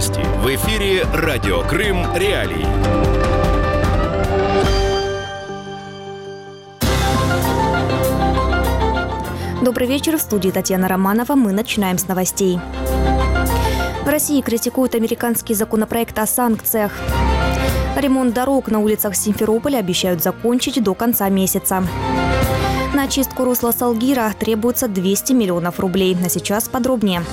новости. В эфире Радио Крым Реалии. Добрый вечер. В студии Татьяна Романова. Мы начинаем с новостей. В России критикуют американский законопроект о санкциях. Ремонт дорог на улицах Симферополя обещают закончить до конца месяца. На очистку русла Салгира требуется 200 миллионов рублей. А сейчас подробнее.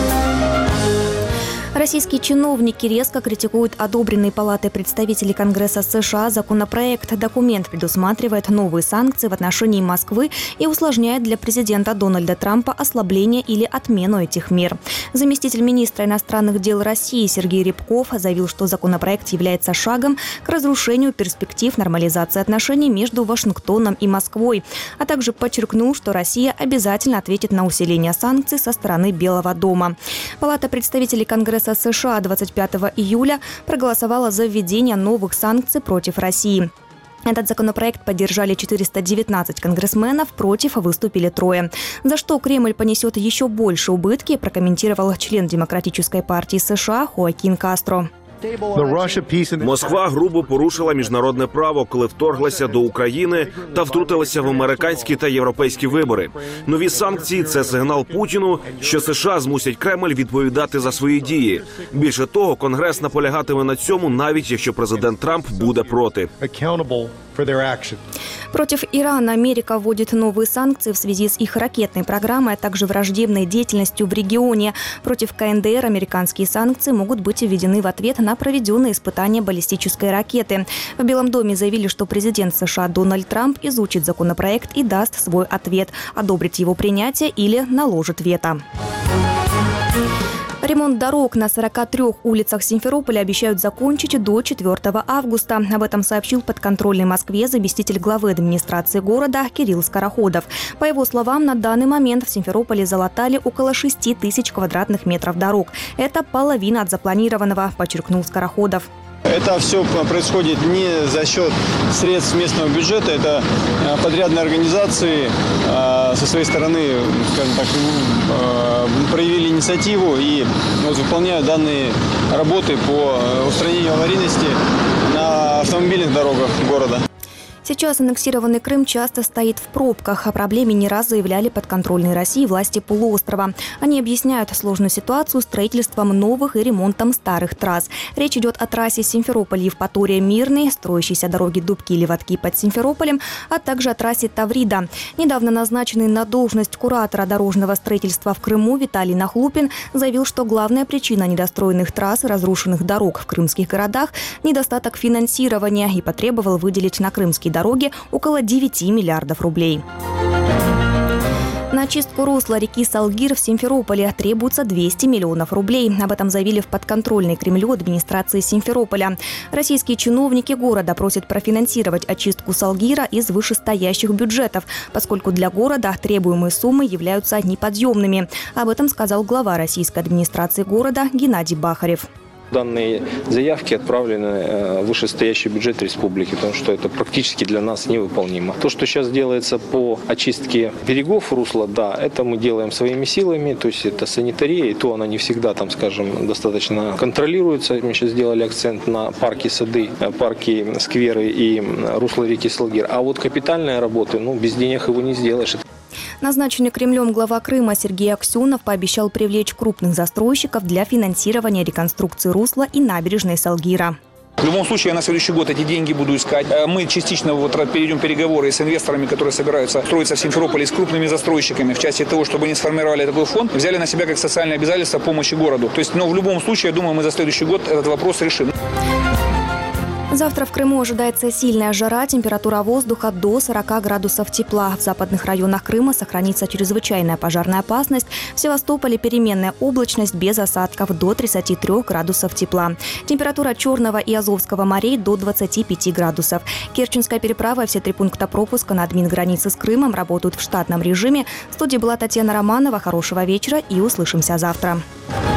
Российские чиновники резко критикуют одобренный Палатой представителей Конгресса США законопроект. Документ предусматривает новые санкции в отношении Москвы и усложняет для президента Дональда Трампа ослабление или отмену этих мер. Заместитель министра иностранных дел России Сергей Рябков заявил, что законопроект является шагом к разрушению перспектив нормализации отношений между Вашингтоном и Москвой, а также подчеркнул, что Россия обязательно ответит на усиление санкций со стороны Белого дома. Палата представителей Конгресса США 25 июля проголосовала за введение новых санкций против России. Этот законопроект поддержали 419 конгрессменов, против выступили 3. За что Кремль понесет еще больше убытки, прокомментировал член Демократической партии США Хоакин Кастро. Москва грубо порушила міжнародне право, коли вторглася до України та втрутилася в американські та європейські вибори. Нові санкції – це сигнал Путіну, що США змусять Кремль відповідати за свої дії. Більше того, Конгрес наполягатиме на цьому, навіть якщо президент Трамп буде проти. Против Ирана Америка вводит новые санкции в связи с их ракетной программой, а также враждебной деятельностью в регионе. Против КНДР американские санкции могут быть введены в ответ на проведенные испытания баллистической ракеты. В Белом доме заявили, что президент США Дональд Трамп изучит законопроект и даст свой ответ, одобрит его принятие или наложит вето. Ремонт дорог на 43 улицах Симферополя обещают закончить до 4 августа. Об этом сообщил подконтрольной Москве заместитель главы администрации города Кирилл Скороходов. По его словам, на данный момент в Симферополе залатали около 6 тысяч квадратных метров дорог. Это половина от запланированного, подчеркнул Скороходов. Это все происходит не за счет средств местного бюджета, это подрядные организации со своей стороны, скажем так, проявили инициативу и выполняют данные работы по устранению аварийности на автомобильных дорогах города. Сейчас аннексированный Крым часто стоит в пробках. О проблеме не раз заявляли подконтрольные России власти полуострова. Они объясняют сложную ситуацию строительством новых и ремонтом старых трасс. Речь идет о трассе Симферополь-Евпатория-Мирный, строящейся дороге Дубки-Левадки под Симферополем, а также о трассе Таврида. Недавно назначенный на должность куратора дорожного строительства в Крыму Виталий Нахлупин заявил, что главная причина недостроенных трасс и разрушенных дорог в крымских городах – недостаток финансирования, и потребовал выделить на крымские дороги около 9 миллиардов рублей. На очистку русла реки Салгир в Симферополе требуется 200 миллионов рублей. Об этом заявили в подконтрольной Кремлю администрации Симферополя. Российские чиновники города просят профинансировать очистку Салгира из вышестоящих бюджетов, поскольку для города требуемые суммы являются неподъемными. Об этом сказал глава российской администрации города Геннадий Бахарев. Данные заявки отправлены в вышестоящий бюджет республики, потому что это практически для нас невыполнимо. То, что сейчас делается по очистке берегов русла, да, это мы делаем своими силами, то есть это санитария, и то она не всегда, там, скажем, достаточно контролируется. Мы сейчас сделали акцент на парки, сады, парки, скверы и русло реки Салгир. А вот капитальные работы, без денег его не сделаешь. Назначенный Кремлем глава Крыма Сергей Аксенов пообещал привлечь крупных застройщиков для финансирования реконструкции русла и набережной Салгира. В любом случае, я на следующий год эти деньги буду искать. Мы частично перейдем переговоры с инвесторами, которые собираются строиться в Симферополе, с крупными застройщиками в части того, чтобы они сформировали такой фонд, взяли на себя как социальное обязательство помощи городу. То есть, в любом случае, я думаю, мы за следующий год этот вопрос решим. Завтра в Крыму ожидается сильная жара, температура воздуха до 40 градусов тепла. В западных районах Крыма сохранится чрезвычайная пожарная опасность. В Севастополе переменная облачность без осадков до 33 градусов тепла. Температура Черного и Азовского морей до 25 градусов. Керченская переправа и все 3 пункта пропуска на админгранице с Крымом работают в штатном режиме. В студии была Татьяна Романова. Хорошего вечера и услышимся завтра.